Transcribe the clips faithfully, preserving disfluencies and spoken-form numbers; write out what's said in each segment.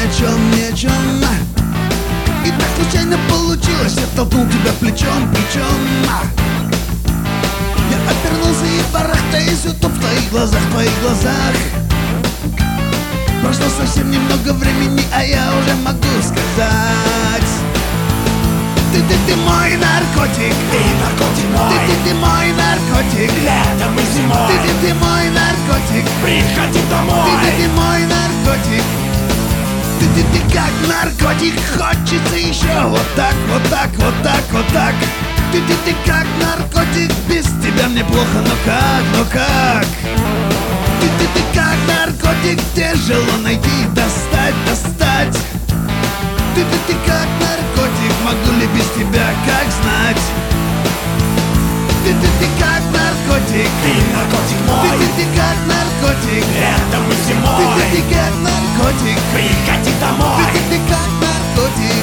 о чем, ни о чем. И так случайно получилось, я толкнул тебя плечом, плечом. Я обернулся и барахтаюсь, утоп в твоих глазах, в твоих глазах. Прошло совсем немного времени, а я уже могу сказать: Ты, ты, ты мой наркотик, Ты наркотик мой, ты, ты, ты мой наркотик, летом и зимой. ты, ты, ты мой наркотик, Приходи ты, домой. ты, ты мой наркотик, ты, ты, ты как наркотик, хочется еще вот так, вот так, вот так, вот так. Ты, ты, ты как наркотик, без тебя мне плохо, но как, но как? Ты, ты, ты как наркотик, тяжело найти, достать, достать. Ты, ты, ты как наркотик, могу ли без тебя, как знать? Ты, ты, ты как наркотик, Ты наркотик ты, мой, ты, ты как наркотик, летом и ты, ты, зимой. ты как наркотик, Приходи домой. ты, ты, ты как наркотик.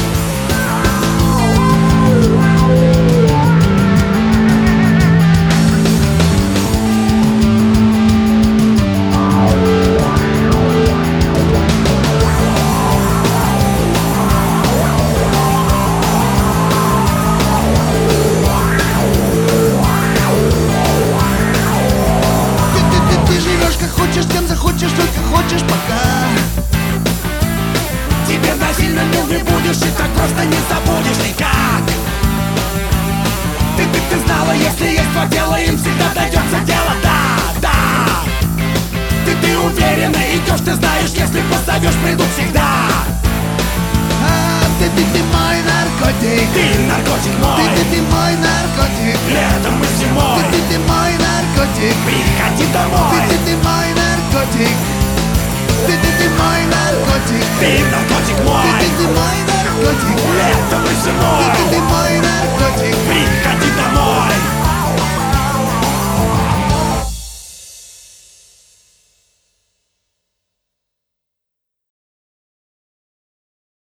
Хочешь, кем захочешь, только хочешь пока. Тебе насильно мил не будешь, и так просто не забудешь никак. Ты, ты, ты знала, если есть два дела, им всегда дойдется дело, да, да. Ты, ты уверенно идешь, ты знаешь, если позовешь, придут всегда. А, ты, ты, ты мой наркотик, Ты наркотик мой, ты, ты, ты мой наркотик, летом и ты, зимой. ты, ты мой наркотик, Приходи ты, домой. ты, ты мой наркотик, ты, ты, ты мой наркотик, Ты наркотик ты, мой, ты, ты мой наркотик, летом и ты, зимой. ты, ты мой наркотик.